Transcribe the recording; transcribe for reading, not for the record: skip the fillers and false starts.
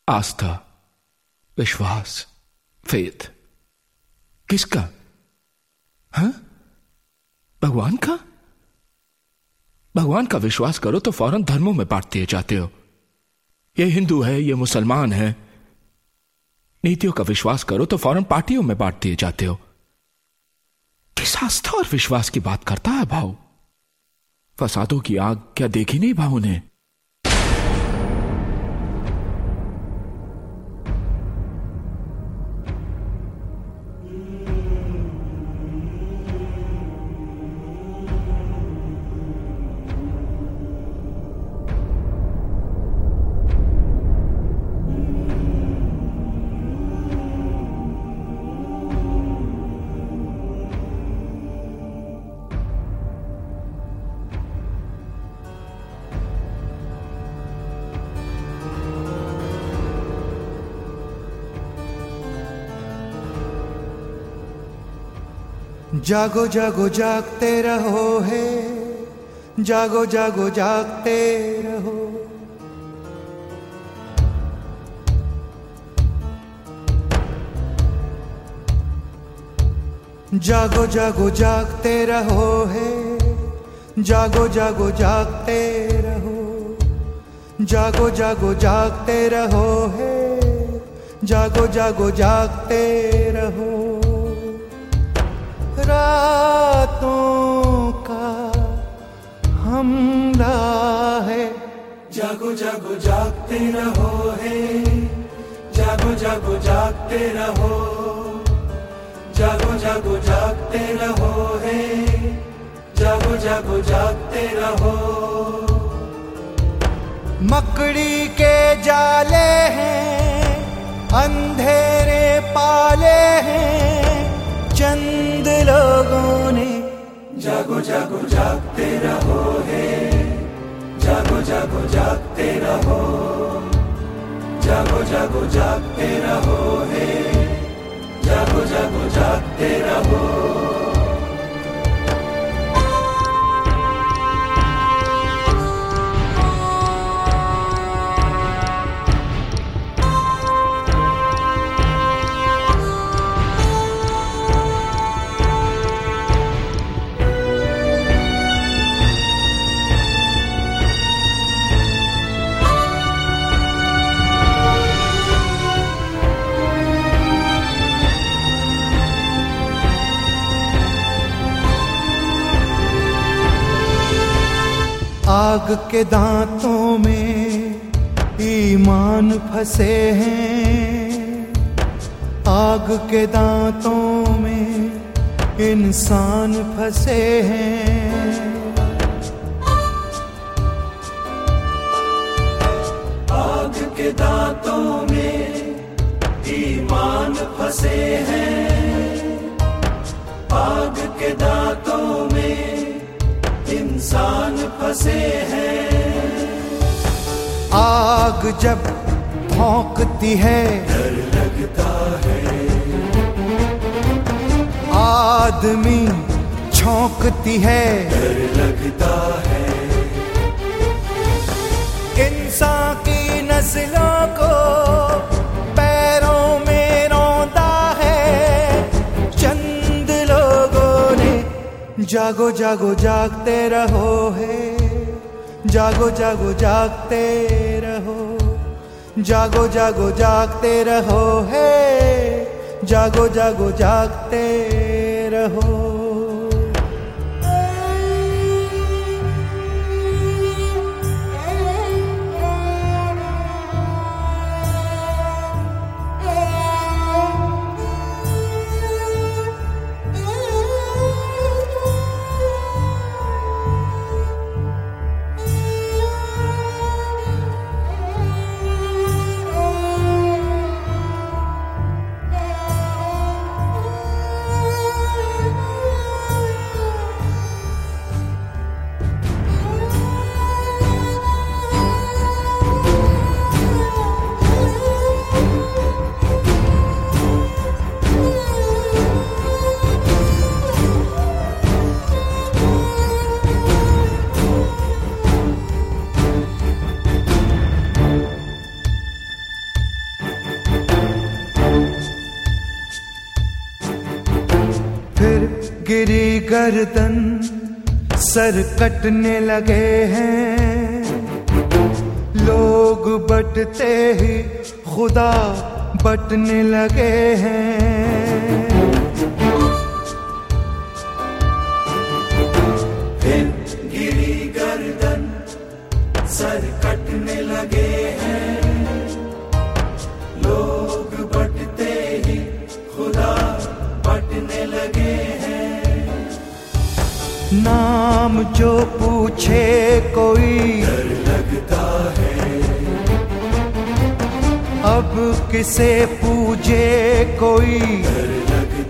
आस्था, विश्वास, फेथ। किसका? हाँ, भगवान का? भगवान का विश्वास करो तो फौरन धर्मों में बांट दिए जाते हो। ये हिंदू है, ये मुसलमान है। नीतियों का विश्वास करो तो फौरन पार्टियों में बांट दिए जाते हो। किस आस्था और विश्वास की बात करता है भाव? फसादों की आग क्या देखी नहीं भाव ने? जागो जागो जागते रहो है, जागो जागो जागते रहो। जागो जागो जागते रहो है, जागो जागो जागते रहो। जागो जागो जागते रहो है, जागो जागो जागते रहो। रातों का हमला है, जागो जागो जागते रहो है, जागो जागो जागते रहो। जागो जागो जागते रहो है, जागो जागो जागते रहो। मकड़ी के जाले हैं, अंधेरे पाले हैं, चंद लोगों ने। जागो जागो जागते रहो है, जागो जागो जागते रहो। जागो जागो जागते रहो है, जागो जागो जागते रहो। आग के दांतों में ईमान फंसे हैं, आग के दांतों में इंसान फंसे हैं। आग के दांतों में ईमान फंसे हैं, आग के दांतों में इंसान फंसे हैं। आग जब भौंकती है डर लगता है, आदमी छौंकती है डर लगता है। इंसान की नस्लों को पैरों में रौंदा है चंद लोगों ने। जागो जागो जागते रहो है, जागो जागो जागते रहो। जागो जागो जागते रहो है, जागो जागो जागते रहो। गिरी गर्दन सर कटने लगे हैं, लोग बटते ही खुदा बटने लगे हैं। फिर गिरी गर्दन सर कटने लगे हैं, लोग बटते ही खुदा बटने लगे हैं। नाम जो पूछे कोई डर लगता है, अब किसे पूजे कोई डर लगता